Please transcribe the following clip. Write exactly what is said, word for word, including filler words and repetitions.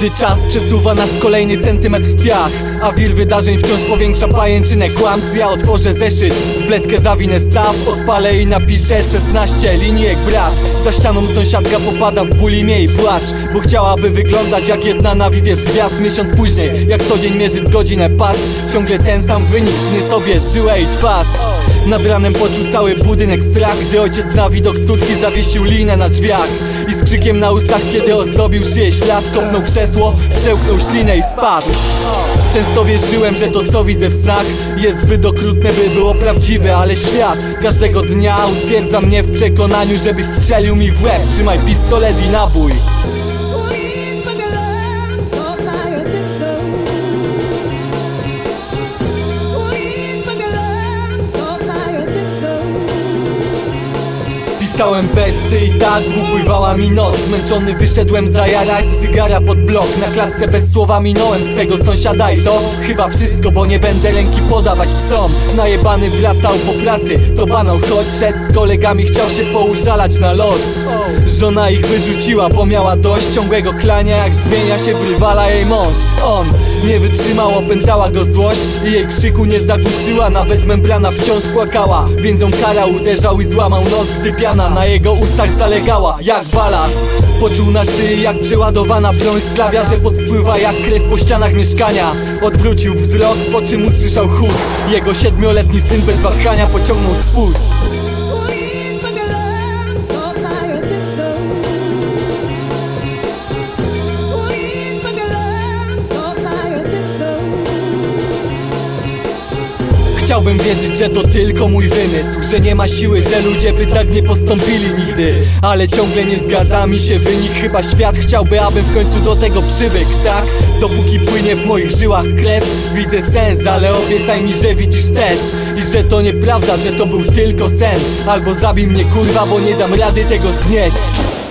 Gdy czas przesuwa nas kolejny centymetr w piach, a wir wydarzeń wciąż powiększa pajęczynę kłamstw, ja otworzę zeszyt, w bledkę zawinę staw, odpalę i napiszę szesnaście linijek brat. Za ścianą sąsiadka popada w bulimie i płacz, bo chciałaby wyglądać jak jedna na wiwie z gwiazd. Miesiąc później, jak co dzień mierzy z godzinę pas, ciągle ten sam wynik tnie sobie żyłę i twarz. Nad ranem poczuł cały budynek strach, gdy ojciec na widok córki zawiesił linę na drzwiach i z krzykiem na ustach, kiedy ozdobił szyję ślad, kopnął krzesło, przełknął ślinę i spadł. Często wierzyłem, że to co widzę w snach jest zbyt okrutne, by było prawdziwe, ale świat każdego dnia utwierdza mnie w przekonaniu, żebyś strzelił mi w łeb. Trzymaj pistolet i nabój. Pisałem wersy i tak upływała mi noc. Zmęczony wyszedłem zajarać cygara pod blok. Na klatce bez słowa minąłem swego sąsiada i to chyba wszystko, bo nie będę ręki podawać psom. Najebany wracał po pracy, to banał, choć szedł z kolegami, chciał się poużalać na los. Żona ich wyrzuciła, bo miała dość ciągłego chlania, jak zmienia się wywala jej mąż. On nie wytrzymał, opętała go złość i jej krzyku nie zagłuszyła, nawet membrana wciąż płakała. Więc ją karał, uderzał i złamał nos, gdy piana na jego ustach zalegała jak balast. Poczuł na szyi, jak przeładowana broń sprawia, że podspływa jak krew po ścianach mieszkania. Odwrócił wzrok, po czym usłyszał huk. Jego siedmioletni syn bez wahania pociągnął spust. Chciałbym wierzyć, że to tylko mój wymysł, że nie ma siły, że ludzie by tak nie postąpili nigdy, ale ciągle nie zgadza mi się wynik. Chyba świat chciałby, abym w końcu do tego przywykł, tak? Dopóki płynie w moich żyłach krew, widzę sens, ale obiecaj mi, że widzisz też i że to nieprawda, że to był tylko sen. Albo zabij mnie kurwa, bo nie dam rady tego znieść.